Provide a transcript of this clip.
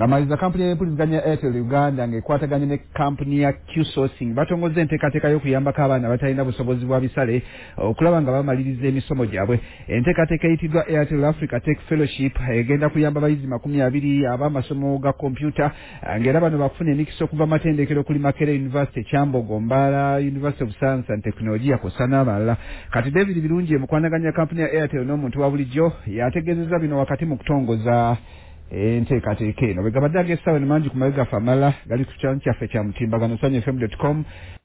Ngamaliza kampuni y'empuliziganya Airtel Uganda ng'ekwataganye ne kampuni ya Q-Sourcing batongoza enteekateeka y'okuyambako abaana abatalina busobozi bwa bisale okulaba nga bamaliriza emisomo gyabwe. Enteekateeka eyitiddwa Airtel Africa Tech Fellowship egenda kuyamba abayizi 20 ab'amasomo ga kompyuta ng'era bano bafuna emikisa okuva matendekero kuli Makerere University, Kyambogo, Mbala University of Science and Technology akosa n'abalala. Kati David Birungi mukwanaganya kampuni ya Airtel n'omuntu wa bulijjo yategeezezza bino wakati mu kutongoza enteekateeka eno. Bwe gabadde ag'essaawa ne mangi ku mabega famala gali ku kyalo kyaffe kya mutimbagano sanyfm.com.